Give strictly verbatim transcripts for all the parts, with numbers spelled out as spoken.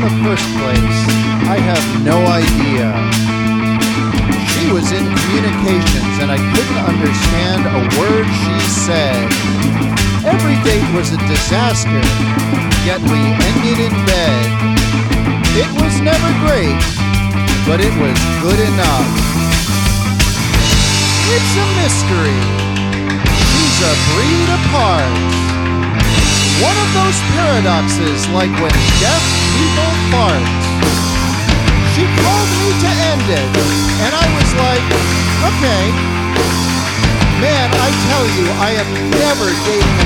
the first place, I have no idea. She was in communications and I couldn't understand a word she said. Every date was a disaster, yet we ended in bed. It was never great, but it was good enough. It's a mystery. She's a breed apart. One of those paradoxes like when deaf people fart. She called me to end it, and I was like, okay. Man, I tell you, I am never dating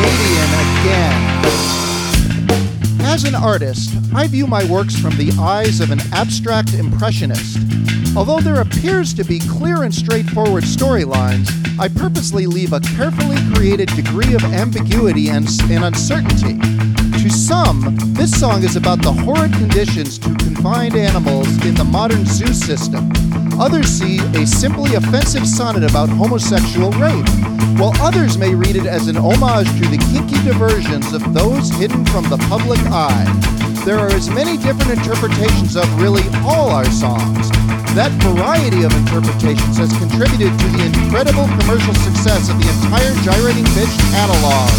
a Canadian again. As an artist, I view my works from the eyes of an abstract impressionist. Although there appears to be clear and straightforward storylines, I purposely leave a carefully created degree of ambiguity and, and uncertainty. To some, this song is about the horrid conditions to confined animals in the modern zoo system. Others see a simply offensive sonnet about homosexual rape, while others may read it as an homage to the kinky diversions of those hidden from the public eye. There are as many different interpretations of really all our songs. That variety of interpretations has contributed to the incredible commercial success of the entire Gyrating Bitch catalog.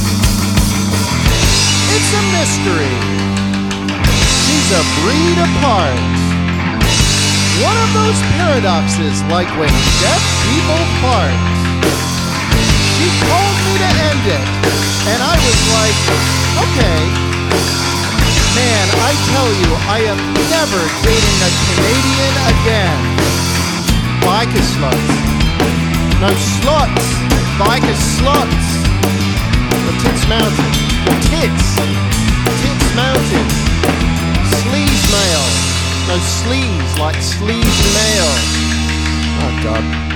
It's a mystery. She's a breed apart. One of those paradoxes like when deaf people fart. She called me to end it, and I was like, okay. Man, I tell you, I am never dating a Canadian again. Biker sluts. No sluts. Biker sluts. The Tits Mountain. The Tits. Tits Mountain. Sleaze mail. No sleaze like sleaze mail. Oh, God.